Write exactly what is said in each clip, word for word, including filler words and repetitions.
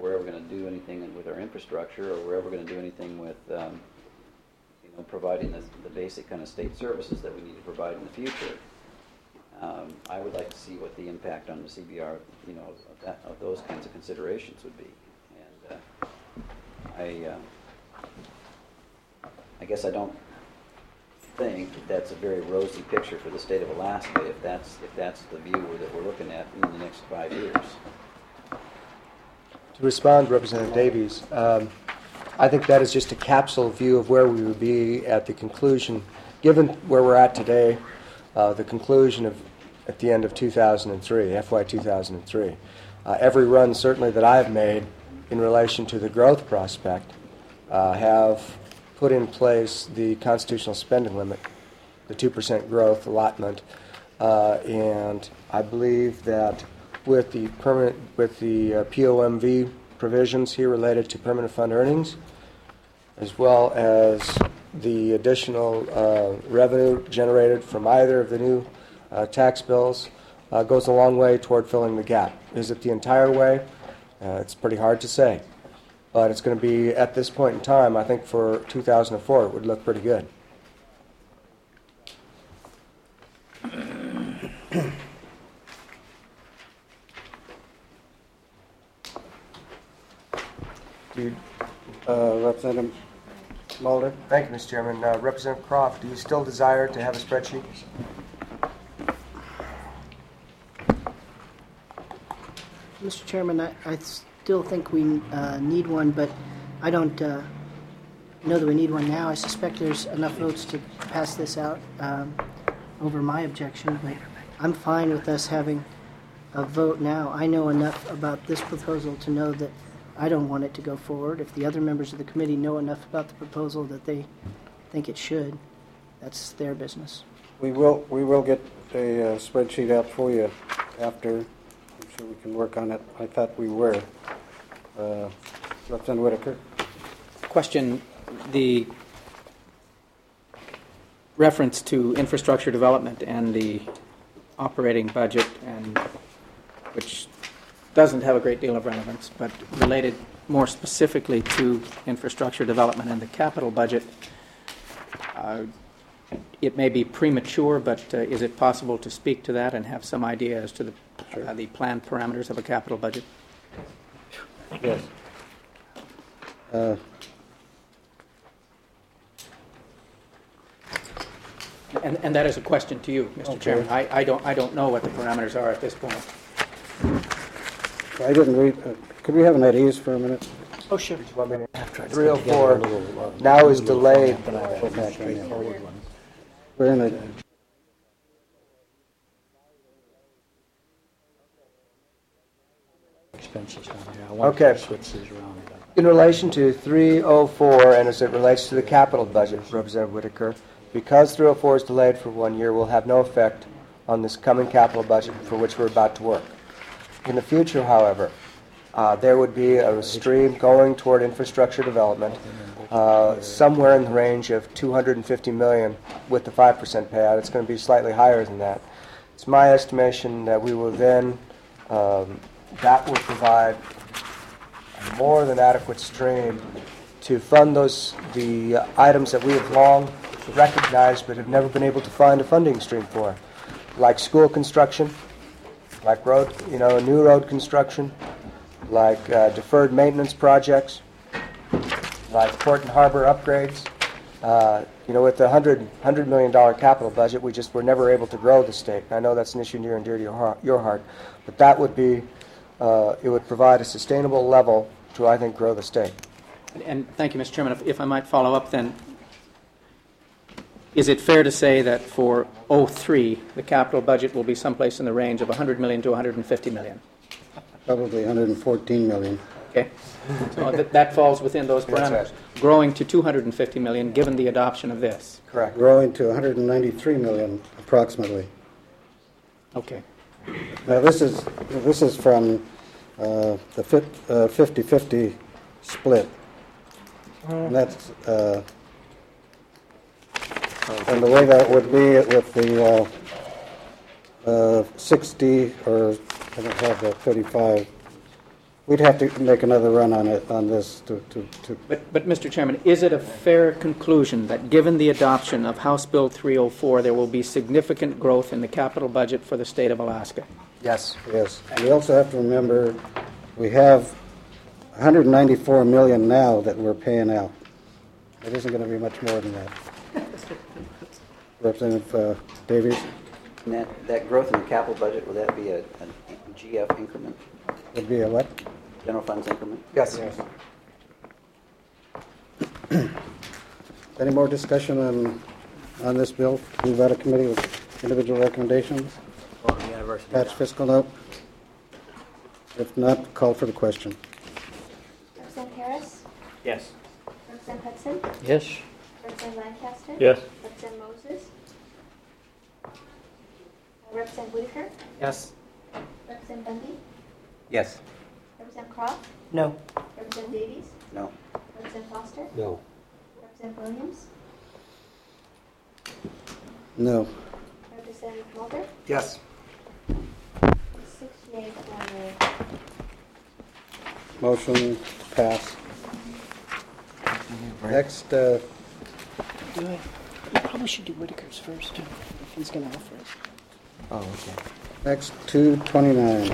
we're ever going to do anything with our infrastructure, or we're ever going to do anything with um, you know, providing the, the basic kind of state services that we need to provide in the future. Um, I would like to see what the impact on the C B R, you know, of, that, of those kinds of considerations would be. And uh, I, uh, I guess I don't think that that's a very rosy picture for the state of Alaska if that's if that's the view that we're looking at in the next five years. To respond, Representative Davies, um, I think that is just a capsule view of where we would be at the conclusion, given where we're at today, uh, the conclusion of at the end of two thousand three, F Y two thousand three. Uh, every run certainly that I've made in relation to the growth prospect uh, have put in place the constitutional spending limit, the two percent growth allotment, uh, and I believe that with the permanent, with the uh, P O M V provisions here related to permanent fund earnings, as well as the additional uh, revenue generated from either of the new uh, tax bills, uh, goes a long way toward filling the gap. Is it the entire way? Uh, it's pretty hard to say. But it's going to be, at this point in time, I think for two thousand four, it would look pretty good. Do you, uh, Representative Mulder? Thank you, Mister Chairman. Uh, Representative Croft, do you still desire to have a spreadsheet? Mister Chairman, I, I still think we uh, need one, but I don't uh, know that we need one now. I suspect there's enough votes to pass this out um, over my objection, but I'm fine with us having a vote now. I know enough about this proposal to know that I don't want it to go forward. If the other members of the committee know enough about the proposal that they think it should, that's their business. We will we will get a uh, spreadsheet out for you after. I'm sure we can work on it. I thought we were. Uh, Representative Whitaker. Question: the reference to infrastructure development and the operating budget, and which doesn't have a great deal of relevance, but related more specifically to infrastructure development and the capital budget. Uh, it may be premature, but uh, is it possible to speak to that and have some idea as to the, uh, the planned parameters of a capital budget? Yes. Uh, and, and that is a question to you, Mister Okay. Chairman. I, I don't I don't know what the parameters are at this point. I didn't read. Uh, could we have an at ease for a minute? Oh, sure. three oh four now is delayed. We're in a. Okay. In relation to three oh four and as it relates to the capital budget, Representative Whitaker, because three oh four is delayed for one year, will have no effect on this coming capital budget for which we're about to work. In the future, however, uh, there would be a stream going toward infrastructure development uh, somewhere in the range of two hundred fifty million dollars with the five percent payout. It's going to be slightly higher than that. It's my estimation that we will then, um, that will provide a more than adequate stream to fund those, the uh, items that we have long recognized but have never been able to find a funding stream for, like school construction, like road, you know, new road construction, like uh, deferred maintenance projects, like port and harbor upgrades. Uh, you know, with the one hundred million dollars capital budget, we just were never able to grow the state. I know that's an issue near and dear to your heart, your heart but that would be, uh, it would provide a sustainable level to, I think, grow the state. And, and thank you, Mister Chairman. If, if I might follow up then, is it fair to say that for oh three, the capital budget will be someplace in the range of one hundred million to one hundred fifty million? Probably one hundred fourteen million. Okay. So that, that falls within those parameters. That's right. Growing to two hundred fifty million given the adoption of this. Correct. Growing to one hundred ninety-three million approximately. Okay. Now this is this is from uh, the fifty-fifty split. And that's uh, and the way that would be with the uh, uh, sixty or I don't have that thirty-five. we'd have to make another run on it, on this to, to, to But, but, Mister Chairman, is it a fair conclusion that given the adoption of House Bill three oh four, there will be significant growth in the capital budget for the state of Alaska? Yes. yes. We also have to remember, we have one hundred ninety-four million now that we're paying out. It isn't going to be much more than that. Representative uh, Davies? And that, that growth in the capital budget, will that be a, a G F increment, It'd be a what? general funds increment? Yes. Any more discussion on, on this bill? Move out of committee with individual recommendations? Attached fiscal note? If not, call for the question. Representative Harris? Yes. Representative Hudson? Yes. Representative Lancaster? Yes. Representative Moses? Uh, Representative Whitaker? Yes. Representative Bundy? Yes. Representative Croft? No. Representative Davies? No. Representative Foster? No. Representative Williams? No. Representative Mulder? Yes. Six yeas, one nay. Motion pass. Next, uh, Do it. You probably should do Whitaker's first, if he's going to offer it. Oh, okay. next two twenty-nine.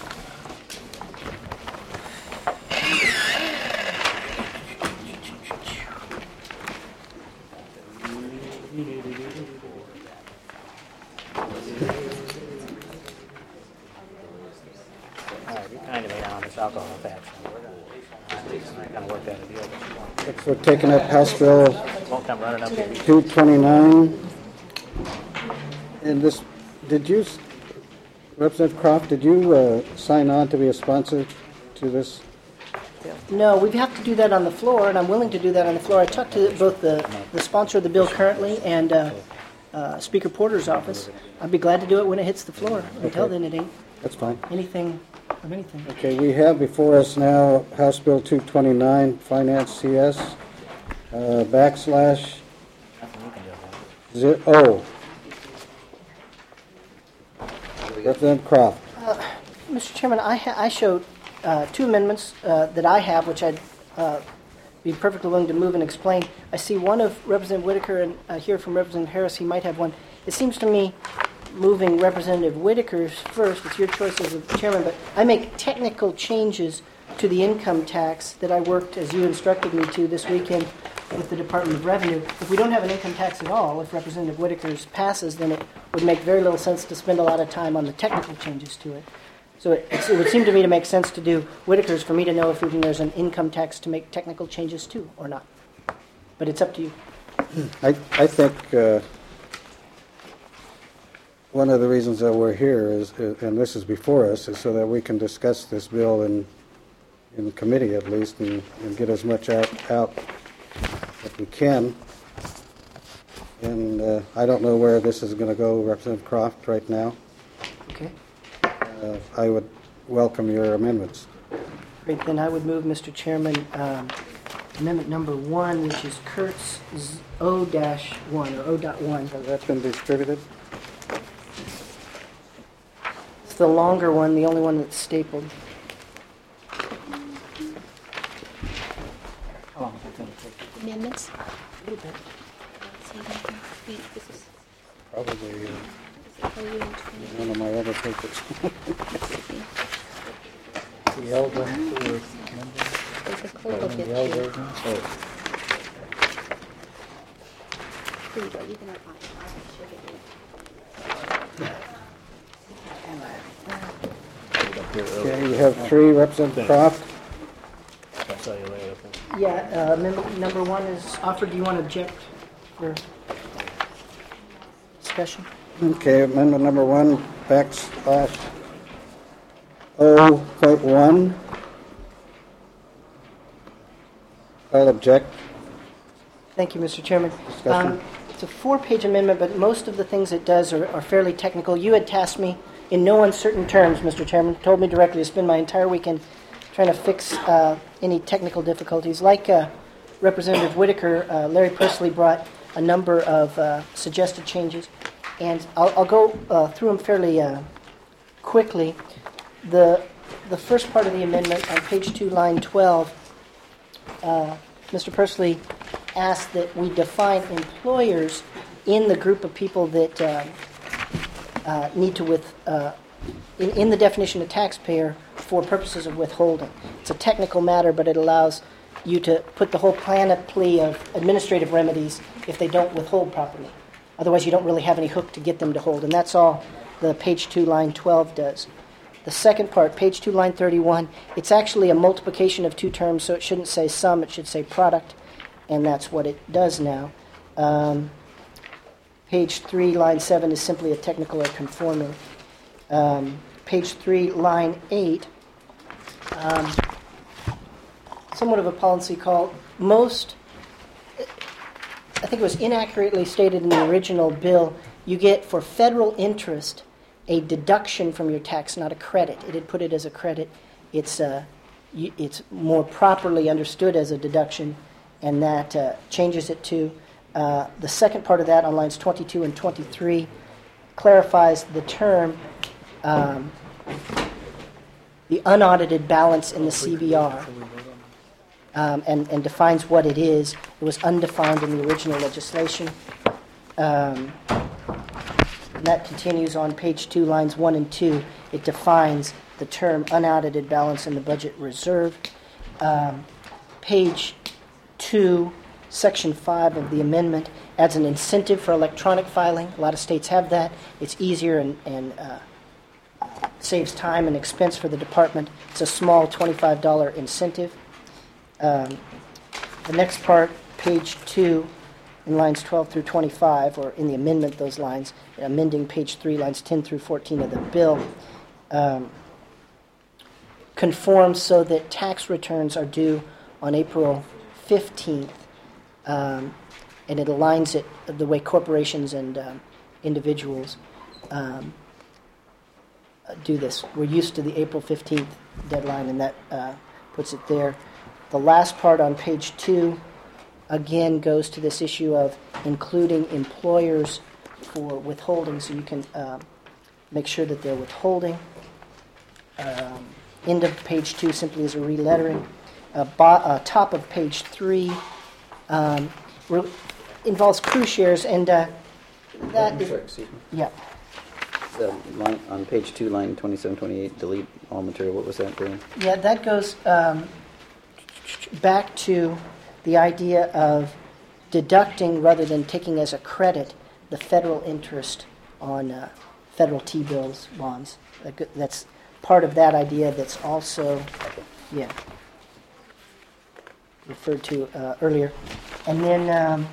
All right, you kind of made on this alcohol tax. I'm not going to work out a deal, but Next, we're taking up House Bill it won't come running up here. two twenty-nine. And this, did you, Representative Croft, did you uh, sign on to be a sponsor to this? No, we have to do that on the floor, and I'm willing to do that on the floor. I talked to both the, the sponsor of the bill currently and uh, uh, Speaker Porter's office. I'd be glad to do it when it hits the floor. Until Okay. then, it ain't That's fine. anything of anything. Okay, we have before us now House Bill two twenty-nine, Finance C S, uh, backslash, zi- oh. Representative Croft. Mister Chairman, I, ha- I showed uh, two amendments uh, that I have, which I'd uh, be perfectly willing to move and explain. I see one of Representative Whitaker, and uh, hear from Representative Harris. He might have one. It seems to me moving Representative Whitaker's first. It's your choice as the chairman, but I make technical changes to the income tax that I worked, as you instructed me to, this weekend with the Department of Revenue. If we don't have an income tax at all, if Representative Whitaker's passes, then it would make very little sense to spend a lot of time on the technical changes to it. So it, it's, it would seem to me to make sense to do Whitaker's for me to know if even there's an income tax to make technical changes to or not. But it's up to you. I, I think uh, one of the reasons that we're here is, and this is before us, is so that we can discuss this bill in, in committee at least and, and get as much out, out as we can. And uh, I don't know where this is going to go, Representative Croft, right now. Okay. Uh, I would welcome your amendments. Great. Then I would move, Mister Chairman, um, amendment number one, which is Kurt's O dash one or O dot one. Has that been distributed? It's the longer one, the only one that's stapled. How long is it going to take? Amendments? A little bit. See, wait, this is, Probably uh, this is for you and twenty. one of my other papers. The elder, There's a code book the here. elder. Here you go, you can have mine. I'll show you. Okay, we have three, Representative Croft. I'll tell you later. Yeah, uh, amendment number one is offered. Do you want to object for discussion? Okay, amendment number one, backslash O point one. I'll object. Thank you, Mister Chairman. Discussion. Um, It's a four-page amendment, but most of the things it does are are fairly technical. You had tasked me, in no uncertain terms, Mister Chairman, told me directly to spend my entire weekend trying to fix uh, any technical difficulties. Like uh, Representative Whitaker, uh, Larry Pursley brought a number of uh, suggested changes, and I'll, I'll go uh, through them fairly uh, quickly. The the first part of the amendment on page two, line twelve, uh, Mister Persley asked that we define employers in the group of people that um, uh, need to with uh, in, in the definition of taxpayer for purposes of withholding. It's a technical matter, but it allows you to put the whole panoply of administrative remedies if they don't withhold properly. Otherwise, you don't really have any hook to get them to hold, and that's all the page two, line twelve does. The second part, page two, line thirty-one, it's actually a multiplication of two terms, so it shouldn't say sum, it should say product, and that's what it does now. Um, page three, line seven is simply a technical or conforming. Um, page three, line eight, um, somewhat of a policy call. Most, I think it was inaccurately stated in the original bill, you get for federal interest a deduction from your tax, not a credit. It had put it as a credit. It's uh, you, it's more properly understood as a deduction, and that uh, changes it to uh, the second part of that on lines twenty-two and twenty-three clarifies the term um, the unaudited balance in the C V R um, and, and defines what it is. It was undefined in the original legislation. Um, And that continues on page two, lines one and two. It defines the term unaudited balance in the budget reserve. Um, page two, section five of the amendment adds an incentive for electronic filing. A lot of states have that. It's easier and, and uh, saves time and expense for the department. It's a small twenty-five dollars incentive. Um, the next part, page two, in lines twelve through twenty-five, or in the amendment, those lines, amending page three, lines ten through fourteen of the bill, um, conforms so that tax returns are due on April fifteenth, um, and it aligns it the way corporations and um, individuals um, do this. We're used to the April fifteenth deadline, and that uh, puts it there. The last part on page two again goes to this issue of including employers for withholding, so you can um, make sure that they're withholding. Um, end of page two simply is a relettering. Uh, bo- uh, top of page three um, re- involves cruise shares, and uh, that is, Sorry, excuse me. yeah. The line, on page two, line twenty-seven, twenty-eight, delete all material. What was that, Dan? Yeah, that goes um, back to the idea of deducting rather than taking as a credit the federal interest on uh, federal T-bills, bonds. That's part of that idea that's also, yeah, referred to uh, earlier. And then um,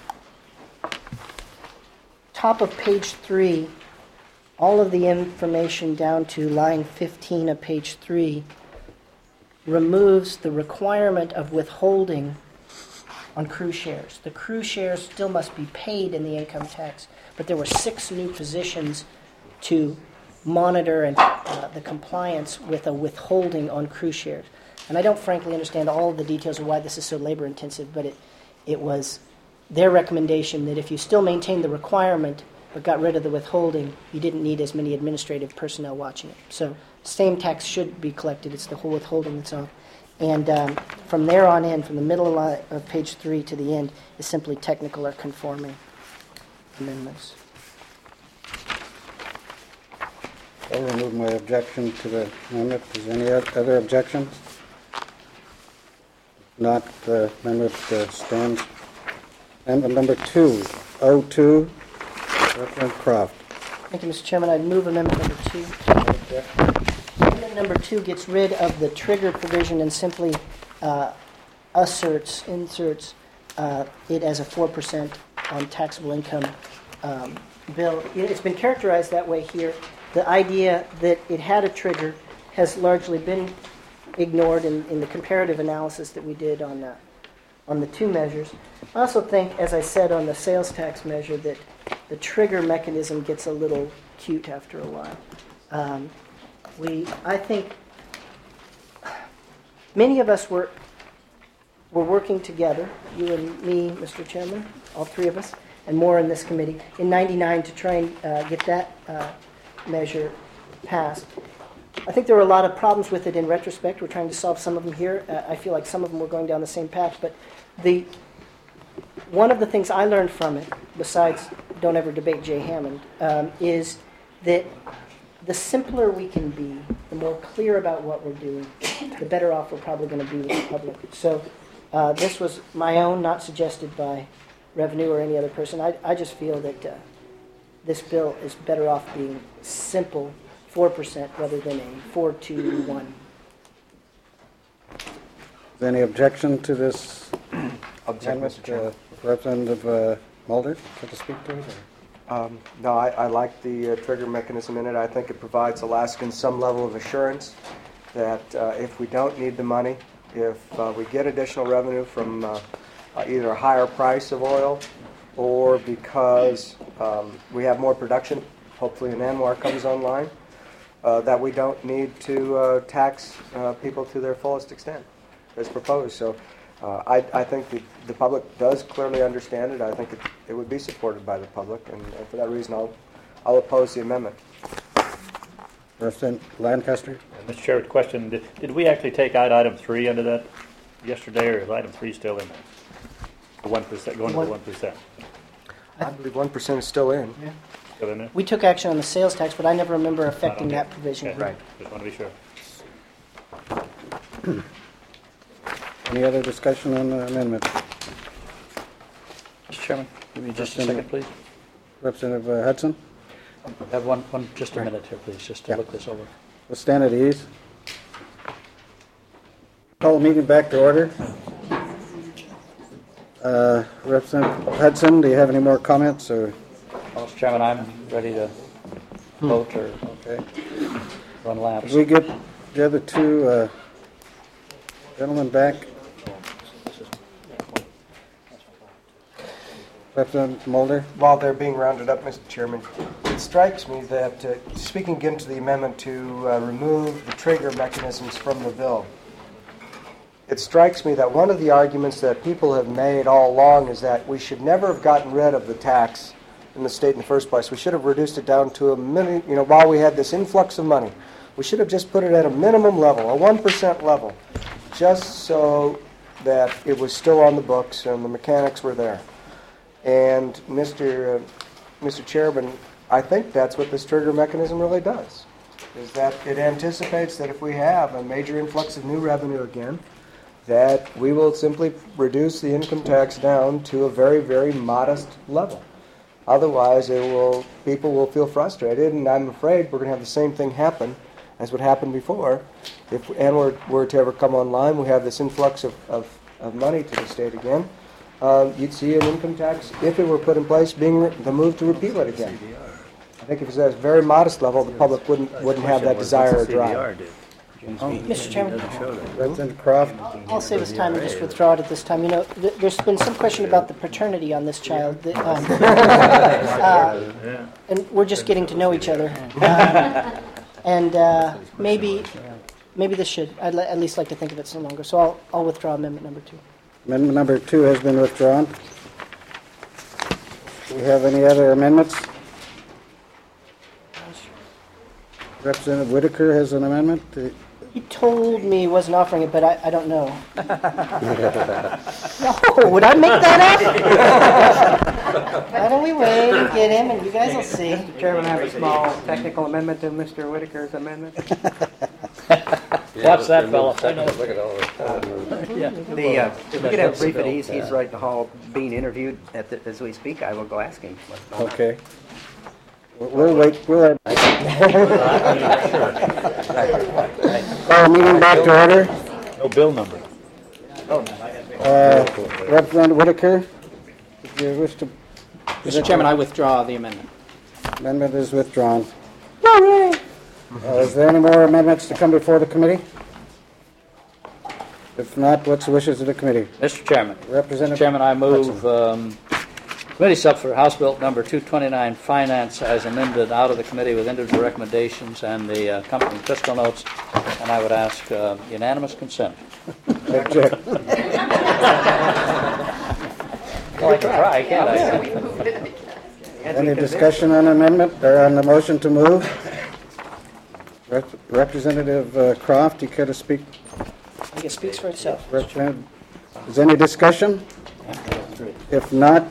top of page three, all of the information down to line fifteen of page three removes the requirement of withholding on cruise shares. The cruise shares still must be paid in the income tax, but there were six new positions to monitor and uh, the compliance with a withholding on cruise shares. And I don't frankly understand all of the details of why this is so labor intensive, but it, it was their recommendation that if you still maintain the requirement but got rid of the withholding, you didn't need as many administrative personnel watching it. So same tax should be collected. It's the whole withholding that's on. And um, from there on in, from the middle of, of page three to the end, is simply technical or conforming amendments. I'll remove my objection to the amendment. Is there any oth- other objections? Not, the amendment uh, stands. Amendment number two, oh two, Reverend Croft. Thank you, Mister Chairman. I'd move amendment number two. Amendment number two gets rid of the trigger provision and simply uh, asserts, inserts uh, it as a four percent on taxable income um, bill. It's been characterized that way here. The idea that it had a trigger has largely been ignored in, in the comparative analysis that we did on uh, on the two measures. I also think, as I said on the sales tax measure, that the trigger mechanism gets a little cute after a while. Um, we, I think, many of us were were working together, you and me, Mister Chairman, all three of us, and more in this committee, in ninety-nine to try and uh, get that uh, measure passed. I think there were a lot of problems with it in retrospect. We're trying to solve some of them here. Uh, I feel like some of them were going down the same path. But the one of the things I learned from it, besides don't ever debate Jay Hammond, um, is that the simpler we can be, the more clear about what we're doing, the better off we're probably going to be with the public. So uh, this was my own, not suggested by Revenue or any other person. I, I just feel that uh, this bill is better off being simple, four percent, rather than a four two one. Is there any objection to this? Object, Mister Chairman. Uh, Representative uh, Mulder, could you speak to it? Or? Um, No, I, I like the uh, trigger mechanism in it. I think it provides Alaskans some level of assurance that uh, if we don't need the money, if uh, we get additional revenue from uh, uh, either a higher price of oil or because um, we have more production, hopefully an ANWR comes online, uh, that we don't need to uh, tax uh, people to their fullest extent as proposed. So uh, I, I think the, the public does clearly understand it. I think it, it would be supported by the public, and, and for that reason I'll, I'll oppose the amendment. Representative Lancaster? Mister Chair, question, did, did we actually take out item three under that yesterday, or is item three still in there? The one percent, going to the one percent. I believe one percent is still in. Yeah. Still in there? We took action on the sales tax, but I never remember affecting okay. that provision. Okay. Right. Just want to be sure. Any other discussion on the amendment? Mister Chairman, give me just a second, please. Representative uh, Hudson? Have one, one, just a minute here, please, just to Yeah. look this over. We'll stand at ease. Call the meeting back to order. Uh, Representative Hudson, do you have any more comments? Or Well, Mister Chairman, I'm ready to vote or okay. run laps. Did we get the other two uh, gentlemen back? Representative Mulder? While they're being rounded up, Mister Chairman, it strikes me that, uh, speaking again to the amendment to uh, remove the trigger mechanisms from the bill, it strikes me that one of the arguments that people have made all along is that we should never have gotten rid of the tax in the state in the first place. We should have reduced it down to a minimum, you know, while we had this influx of money. We should have just put it at a minimum level, a one percent level, just so that it was still on the books and the mechanics were there. And Mister Uh, Mister Chairman, I think that's what this trigger mechanism really does, is that it anticipates that if we have a major influx of new revenue again, that we will simply reduce the income tax down to a very, very modest level. Otherwise, it will people will feel frustrated, and I'm afraid we're going to have the same thing happen as what happened before. If ANWR were to ever come online, we have this influx of, of, of money to the state again. Uh, you'd see an income tax, if it were put in place, being re- the move to repeal it again. I think if it's at a very modest level, the public wouldn't wouldn't have that desire or drive. Mister Chairman, Representative Croft? I'll save us time and just withdraw it at this time. You know, th- there's been some question about the paternity on this child, that, um, uh, and we're just getting to know each other. Um, and uh, maybe, maybe this should. I'd li- at least like to think of it some longer. So I'll, I'll withdraw amendment number two. Amendment number two has been withdrawn. Do we have any other amendments? Representative Whitaker has an amendment. Uh, He told me he wasn't offering it, but I, I don't know. No, would I make that up? Why don't we wait and get him, and you guys will see. Mister Chairman, I have a small technical amendment to Mister Whitaker's amendment. Watch that fellow. The, uh, if we could have a brief at ease, he's right in the hall being interviewed at the, as we speak. I will go ask him. what's going on. Okay. We'll wait. We'll have. Call the meeting back to order. No bill number. Uh, Representative Whitaker, if you wish to. Mister Chairman, I withdraw the amendment. Amendment is withdrawn. Uh, is there any more amendments to come before the committee? If not, what's the wishes of the committee? Mister Chairman. Representative Mister Chairman, I move um, committee sub for House Bill number two twenty-nine, Finance, as amended out of the committee with individual recommendations and the uh, accompanying fiscal notes, and I would ask uh, unanimous consent. Object. Well, I can try, can't I? Any discussion on amendment or on the motion to move? Rep- Representative uh, Croft, you care to speak? I think it speaks for itself. Representative, is there any discussion? If not,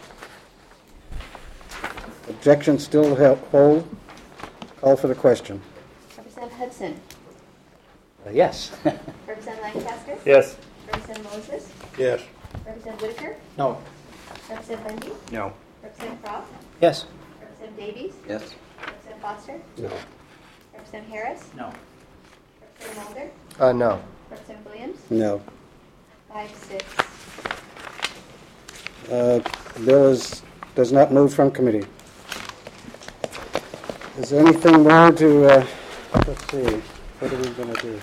objection still held- hold. Call for the question. Representative Hudson. Uh, Yes. Representative Lancaster. Yes. Representative Moses. Yes. Representative Whitaker. No. Representative Lengy. No. Representative Croft. Yes. Representative Davies. Yes? Representative Foster. No. Representative Harris. No. Representative Mulder. Uh, no. Representative Williams. No. Five, six. Uh, Bill is, does not move from committee. Is there anything more to, uh, let's see, what are we going to do?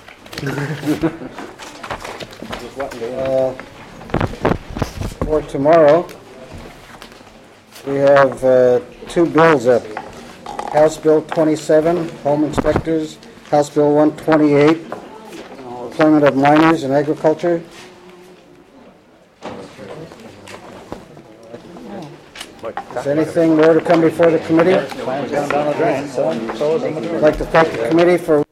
Uh, For tomorrow, we have uh, two bills up. House Bill twenty-seven, Home Inspectors, House Bill one twenty-eight, Employment of Minors in Agriculture. Is there anything more to come before the committee? Plans down the drain, so so is the majority. I'd like to thank the committee for